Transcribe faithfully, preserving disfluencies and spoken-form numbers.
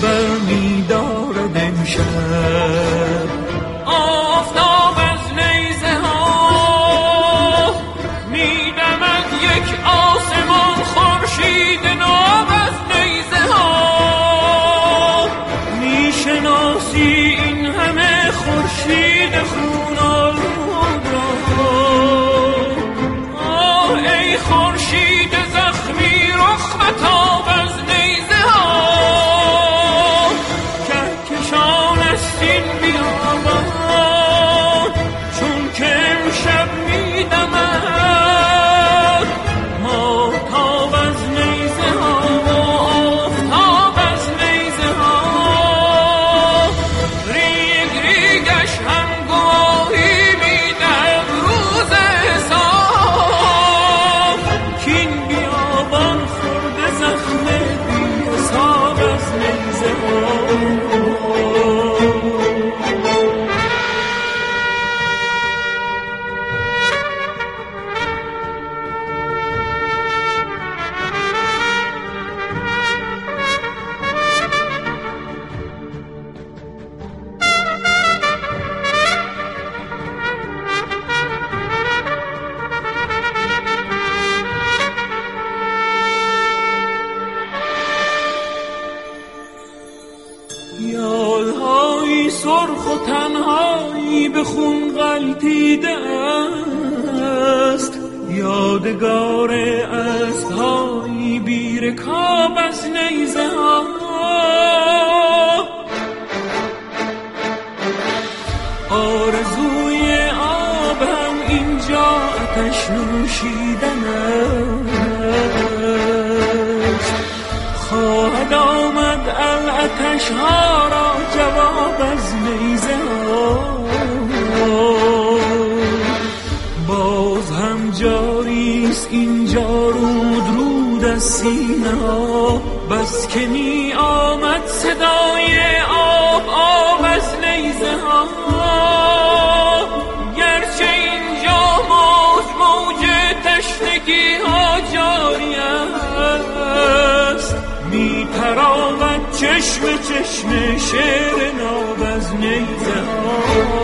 برمی دارد امشب. آفتاب از نیزه ها میدمد یک آسمان، خورشید ناب از نیزه ها. میشناسی این همه خورشید خون آلود را؟ آه ای خورشید زخمی رخ بتاب از نیزه ها. کهکشان است این بیابان چون که امشب میدمد. ماهتاب از نیزه ها و آفتاب از نیزه ها. ریگ ریگش هم گواهی میدهد روز حساب. کین بیابان خورده زخم بی حساب از نیزه ها. یادهایی سرخ و تنهایی به خون غلطیده است. یادگار اسب‌هایی بی رکاب از نیزه ها. آرزوی آب هم اینجا آتش نوشیدن است. خواهد آمد العتش ها را جواب از نیزه ها. باز هم جاریست اینجا رود رود از سینه ها. بس که می آمد صدای آب آب از نیزه ها. گرچه اینجا موج موج تشنگی ها جاری است. می تراود چشم چشم شعر ناب از نیزه ها.